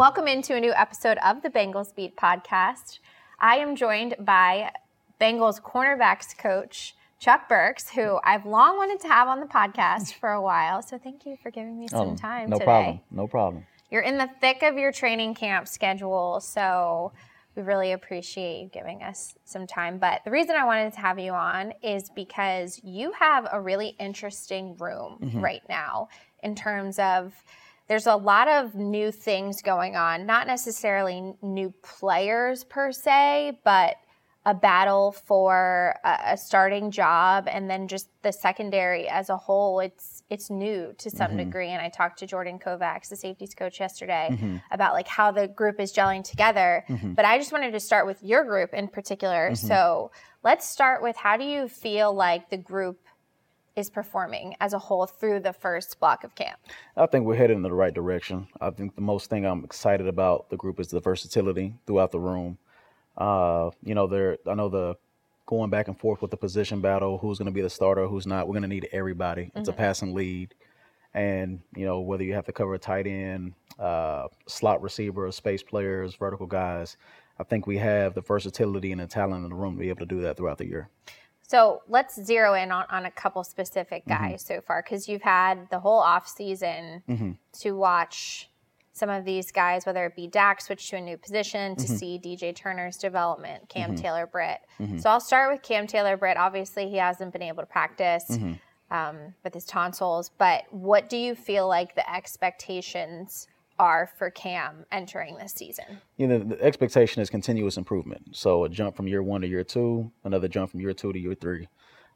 Welcome into a new episode of the Bengals Beat podcast. I am joined by Bengals cornerbacks coach, Chuck Burks, who I've long wanted to have on the podcast for a while. So thank you for giving me some time today. No problem. You're in the thick of your training camp schedule, so we really appreciate you giving us some time. But the reason I wanted to have you on is because you have a really interesting room right now in terms of there's a lot of new things going on, not necessarily new players per se, but a battle for a starting job, and then just the secondary as a whole. It's new to some degree. And I talked to Jordan Kovacs, the safeties coach, yesterday about like how the group is gelling together. But I just wanted to start with your group in particular. So let's start with, how do you feel like the group is performing as a whole through the first block of camp? I think we're headed in the right direction. I think the most thing I'm excited about the group is the versatility throughout the room. I know the going back and forth with the position battle, who's going to be the starter, who's not. We're going to need everybody. It's a passing lead. And, whether you have to cover a tight end, slot receiver, space players, vertical guys, I think we have the versatility and the talent in the room to be able to do that throughout the year. So let's zero in on a couple specific guys so far, because you've had the whole offseason to watch some of these guys, whether it be Dak switch to a new position, to see DJ Turner's development, Cam Taylor-Britt. So I'll start with Cam Taylor-Britt. Obviously, he hasn't been able to practice with his tonsils, but what do you feel like the expectations are for Cam entering this season? The expectation is continuous improvement. So a jump from year 1 to year 2, another jump from year 2 to year 3.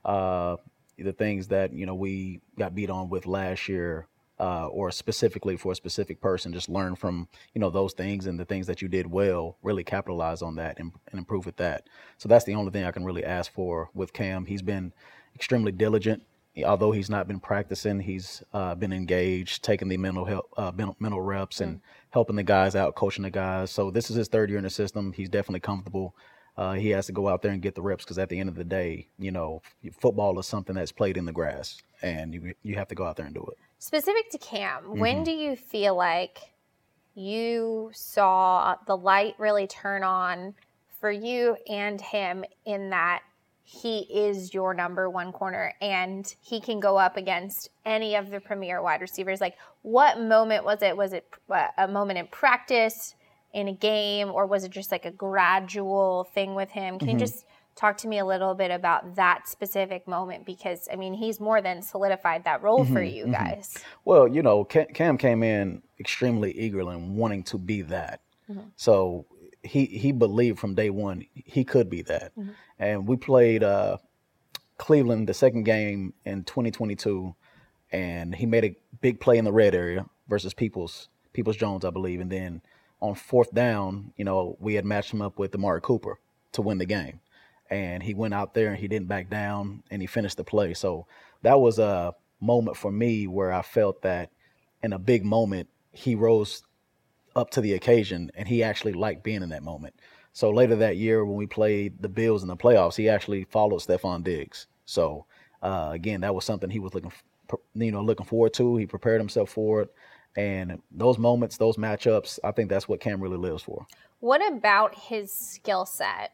The things that, we got beat on with last year, or specifically for a specific person, just learn from, those things, and the things that you did well, really capitalize on that and improve with that. So that's the only thing I can really ask for with Cam. He's been extremely diligent. Although he's not been practicing, he's been engaged, taking the mental reps and helping the guys out, coaching the guys. So this is his third year in the system. He's definitely comfortable. He has to go out there and get the reps, because at the end of the day, football is something that's played in the grass, and you have to go out there and do it. Specific to Cam, when do you feel like you saw the light really turn on for you and him, in that he is your number one corner and he can go up against any of the premier wide receivers? Like, what moment was it? Was it a moment in practice, in a game, or was it just like a gradual thing with him? Can you just talk to me a little bit about that specific moment? Because, he's more than solidified that role for you guys. Well, Cam came in extremely eager and wanting to be that. So he believed from day one he could be that. And we played Cleveland the second game in 2022, and he made a big play in the red area versus Peoples-Jones, I believe. And then on fourth down, we had matched him up with Amari Cooper to win the game. And he went out there and he didn't back down, and he finished the play. So that was a moment for me where I felt that in a big moment, he rose up to the occasion, and he actually liked being in that moment. So later that year, when we played the Bills in the playoffs, he actually followed Stephon Diggs. So again, that was something he was looking forward to. He prepared himself for it. And those moments, those matchups, I think that's what Cam really lives for. What about his skill set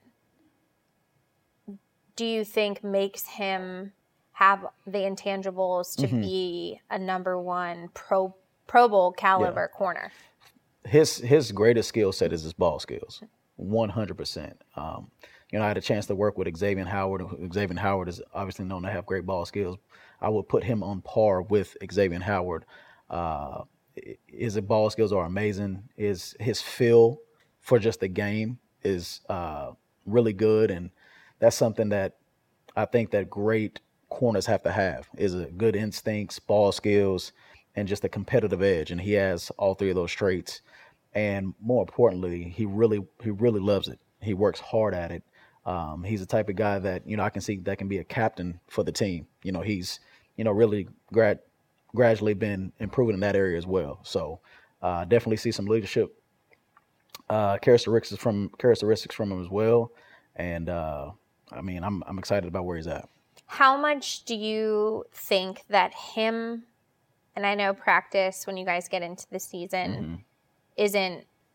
do you think makes him have the intangibles to be a number one Pro Bowl caliber corner? His greatest skill set is his ball skills, 100%. I had a chance to work with Xavier Howard. Xavier Howard is obviously known to have great ball skills. I would put him on par with Xavier Howard. His ball skills are amazing. His feel for just the game is really good, and that's something that I think that great corners have to have, is a good instincts, ball skills, and just a competitive edge. And he has all three of those traits. And more importantly, he really loves it. He works hard at it. He's the type of guy that, I can see that can be a captain for the team. He's, really gradually been improving in that area as well. So definitely see some leadership characteristics from him as well. And I'm excited about where he's at. How much do you think that him, and I know practice when you guys get into the season isn't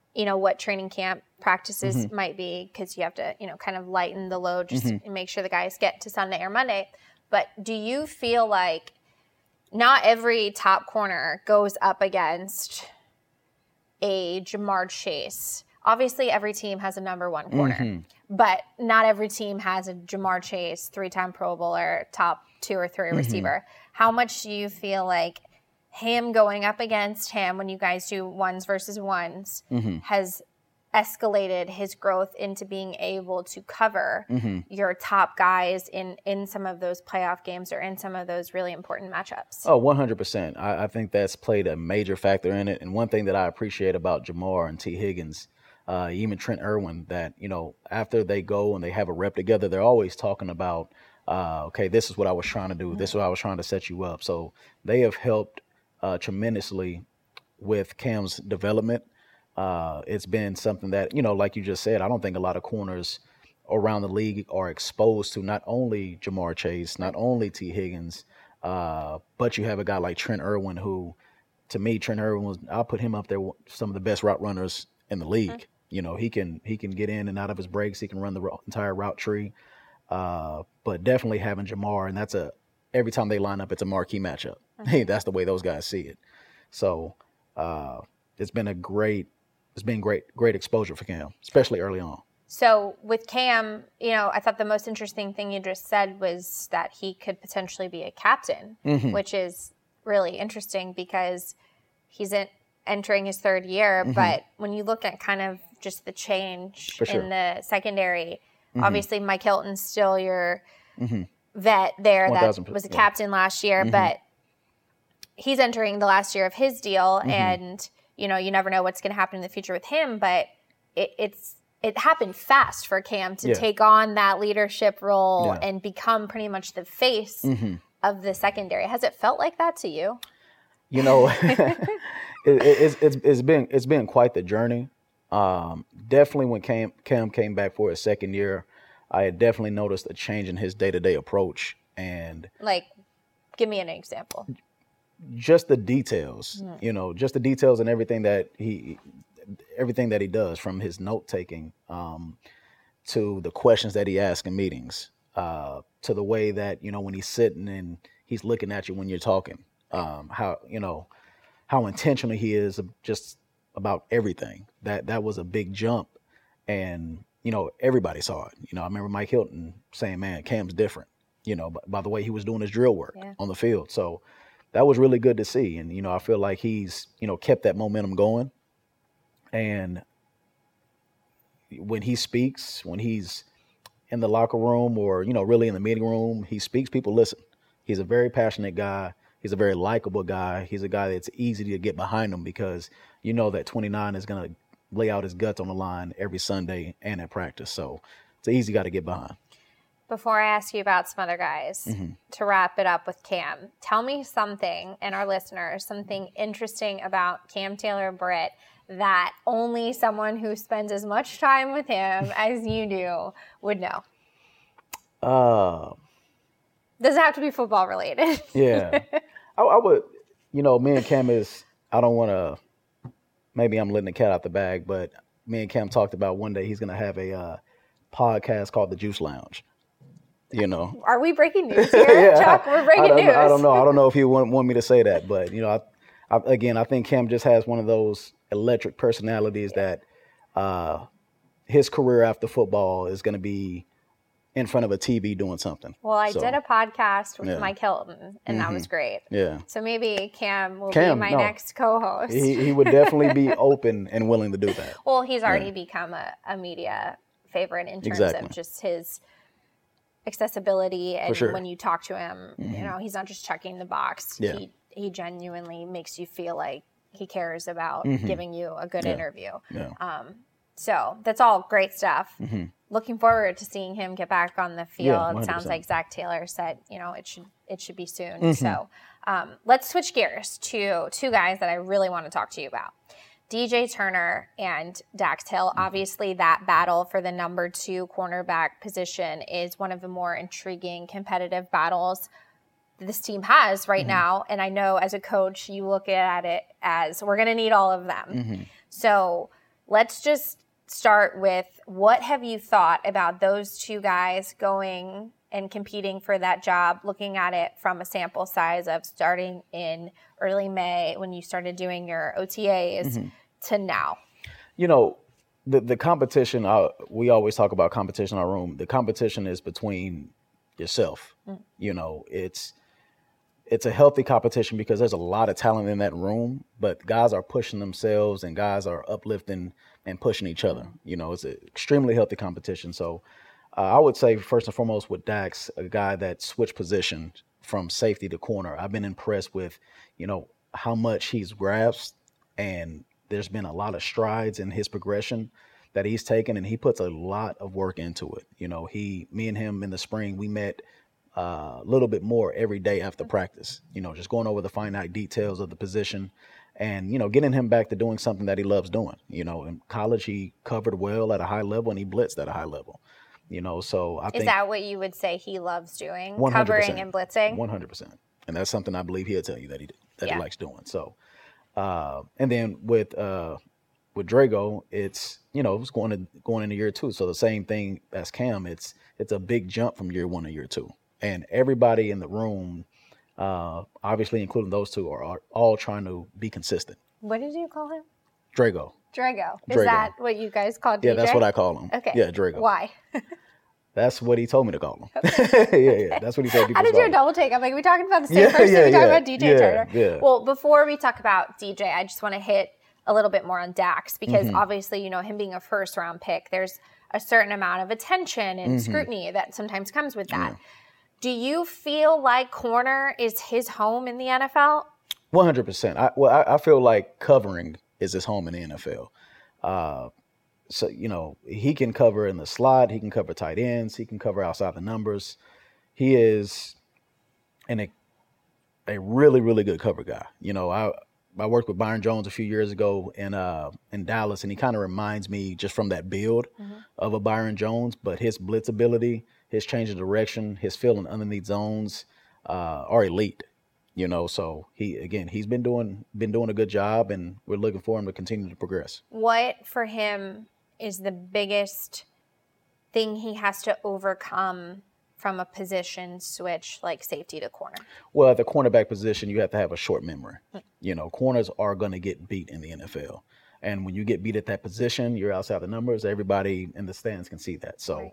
what training camp practices might be, because you have to, kind of lighten the load just to make sure the guys get to Sunday or Monday. But do you feel like not every top corner goes up against a Ja'Marr Chase? Obviously, every team has a number one corner, but not every team has a Ja'Marr Chase, 3-time Pro Bowler, top 2 or 3 receiver. How much do you feel like him going up against him when you guys do ones versus ones has escalated his growth into being able to cover your top guys in some of those playoff games or in some of those really important matchups? Oh, 100%. I think that's played a major factor in it. And one thing that I appreciate about Ja'Marr and T. Higgins, even Trent Irwin, that, after they go and they have a rep together, they're always talking about, okay, this is what I was trying to do. This is what I was trying to set you up. So they have helped tremendously with Cam's development. It's been something that, like you just said, I don't think a lot of corners around the league are exposed to not only Ja'Marr Chase, not only T. Higgins, but you have a guy like Trent Irwin, who, to me, Trent Irwin I'll put him up there, some of the best route runners in the league. He can get in and out of his breaks. He can run the entire route tree. But definitely having Ja'Marr, and every time they line up, it's a marquee matchup. That's the way those guys see it. So it's been great exposure for Cam, especially early on. So with Cam, I thought the most interesting thing you just said was that he could potentially be a captain, which is really interesting because he's entering his 3rd year. But when you look at kind of just the change in the secondary, obviously Mike Hilton's still your vet there that was a captain last year, but he's entering the last year of his deal, and you never know what's going to happen in the future with him. But it happened fast for Cam to take on that leadership role and become pretty much the face of the secondary. Has it felt like that to you? It's been quite the journey. Definitely when Cam came back for his 2nd year, I had definitely noticed a change in his day-to-day approach. And give me an example. Just the details, just the details and everything that he does, from his note taking to the questions that he asks in meetings, to the way that, when he's sitting and he's looking at you when you're talking, how intentional he is just about everything. That was a big jump. And, everybody saw it. I remember Mike Hilton saying, man, Cam's different, by the way he was doing his drill work on the field. So that was really good to see. And, I feel like he's, kept that momentum going. And when he speaks, when he's in the locker room or, really in the meeting room, he speaks, people listen. He's a very passionate guy. He's a very likable guy. He's a guy that's easy to get behind him because that 29 is going to lay out his guts on the line every Sunday and at practice. So it's an easy guy to get behind. Before I ask you about some other guys, to wrap it up with Cam, tell me something, and our listeners, something interesting about Cam Taylor-Britt that only someone who spends as much time with him as you do would know. Doesn't have to be football related. Yeah. I would, me and Cam I don't want to, maybe I'm letting the cat out the bag, but me and Cam talked about one day he's going to have a podcast called The Juice Lounge. Are we breaking news here, Chuck? We're breaking news. I don't know. I don't know if he want me to say that, but I think Cam just has one of those electric personalities that his career after football is going to be in front of a TV doing something. Well, I did a podcast with Mike Hilton, and that was great. Yeah. So maybe Cam will be my next co-host. He would definitely be open and willing to do that. Well, he's already become a media favorite in terms of just his accessibility, and when you talk to him, he's not just checking the box. Yeah. He genuinely makes you feel like he cares about giving you a good interview. Yeah. So that's all great stuff. Looking forward to seeing him get back on the field. It sounds like Zach Taylor said, it should be soon. So let's switch gears to 2 guys that I really want to talk to you about. DJ Turner and Dax Hill. Obviously, that battle for the number 2 cornerback position is one of the more intriguing competitive battles this team has right now. And I know as a coach, you look at it as we're going to need all of them. So let's just start with, what have you thought about those two guys going and competing for that job, looking at it from a sample size of starting in early May when you started doing your OTAs to now? You know, the competition, we always talk about competition in our room. The competition is between yourself. You know, it's a healthy competition because there's a lot of talent in that room, but guys are pushing themselves and guys are uplifting and pushing each other. You know, it's an extremely healthy competition. So I would say first and foremost with Dax, a guy that switched position from safety to corner. I've been impressed with, you know, how much he's grasped, and there's been a lot of strides in his progression that he's taken, and he puts a lot of work into it. You know, me and him in the spring, we met a little bit more every day after practice, you know, just going over the finite details of the position and, you know, getting him back to doing something that he loves doing. You know, in college, he covered well at a high level and he blitzed at a high level, you know, so I think. Is that what you would say he loves doing? 100%, covering and blitzing? 100%. And that's something I believe he'll tell you that he likes doing. So, and then with Drago, it's, you know, it's going into year 2. So the same thing as Cam, it's a big jump from year 1 to year 2. And everybody in the room, obviously including those two, are all trying to be consistent. What did you call him? Drago. Is that what you guys called DJ? Yeah, that's what I call him. Okay. Yeah, Drago. Why? That's what he told me to call him. Yeah, that's what he said. How did you do a double take? I'm like, we talking about the same person? We talking about DJ Turner? Yeah. Well, before we talk about DJ, I just want to hit a little bit more on Dax because obviously, you know, him being a first round pick, there's a certain amount of attention and scrutiny that sometimes comes with that. Do you feel like corner is his home in the NFL? 100%. I feel like covering is his home in the NFL. So, you know, he can cover in the slot. He can cover tight ends. He can cover outside the numbers. He is a really, really good cover guy. You know, I worked with Byron Jones a few years ago in Dallas, and he kind of reminds me just from that build of a Byron Jones, but his blitz ability, his change of direction, his feeling underneath zones are elite. You know, so he's been doing a good job, and we're looking for him to continue to progress. What for him is the biggest thing he has to overcome from a position switch like safety to corner? Well, at the cornerback position, you have to have a short memory. You know, corners are going to get beat in the NFL. And when you get beat at that position, you're outside the numbers. Everybody in the stands can see that. So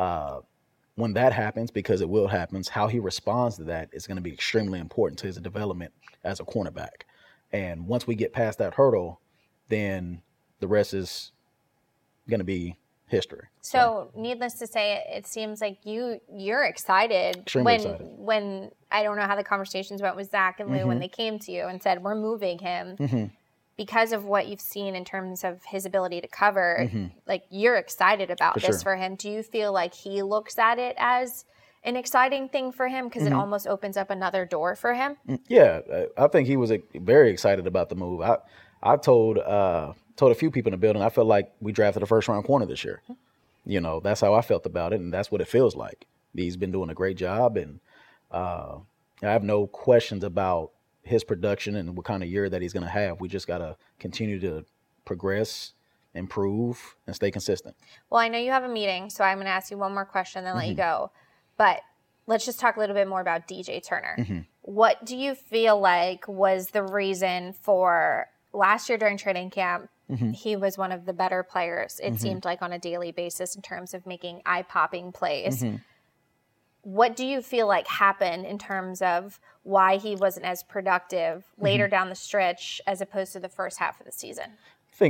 when that happens, because it will happen, how he responds to that is going to be extremely important to his development as a cornerback. And once we get past that hurdle, then the rest is going to be history. So needless to say, it seems like you're excited. Extremely excited. When I don't know how the conversations went with Zach and Lou when they came to you and said, we're moving him because of what you've seen in terms of his ability to cover, like you're excited about this for him. Do you feel like he looks at it as an exciting thing for him because it almost opens up another door for him? Yeah, I think he was very excited about the move. I told a few people in the building, I felt like we drafted a first-round corner this year. You know, that's how I felt about it, and that's what it feels like. He's been doing a great job, and I have no questions about his production and what kind of year that he's going to have. We just got to continue to progress, improve, and stay consistent. Well, I know you have a meeting, so I'm going to ask you one more question, then let you go. But let's just talk a little bit more about DJ Turner. What do you feel like was the reason for last year during training camp? He was one of the better players, it seemed like, on a daily basis in terms of making eye-popping plays. What do you feel like happened in terms of why he wasn't as productive later down the stretch as opposed to the first half of the season? I think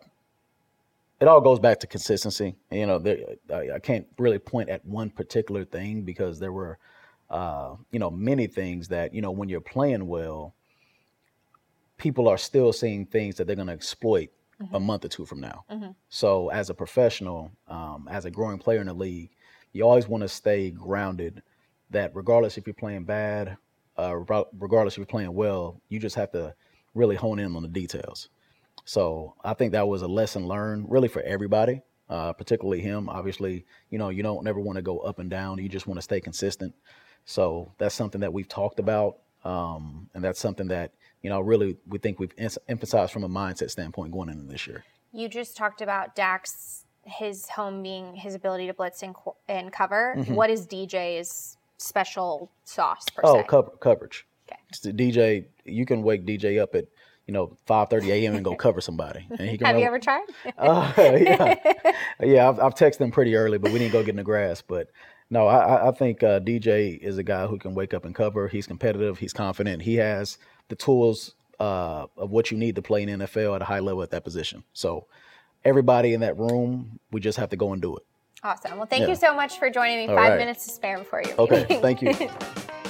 it all goes back to consistency. You know, I can't really point at one particular thing because there were, you know, many things that, you know, when you're playing well, people are still seeing things that they're going to exploit a month or two from now. So as a professional, as a growing player in the league, you always want to stay grounded that regardless if you're playing bad, regardless if you're playing well, you just have to really hone in on the details. So I think that was a lesson learned really for everybody, particularly him. Obviously, you know, you don't never want to go up and down. You just want to stay consistent. So that's something that we've talked about. And that's something that, you know, really we think we've emphasized from a mindset standpoint going into this year. You just talked about Dax, his home being his ability to blitz and cover. Mm-hmm. What is DJ's special sauce per se? Coverage. Okay. It's the DJ, you can wake DJ up at 5:30 a.m. and go cover somebody. And he can Have you ever tried? Yeah. I've texted him pretty early, but we didn't go get in the grass. But no, I think DJ is a guy who can wake up and cover. He's competitive. He's confident. He has the tools of what you need to play in NFL at a high level at that position. So everybody in that room, we just have to go and do it. Awesome. Well, thank you so much for joining me. 5 minutes to spare before you. Okay. Thank you.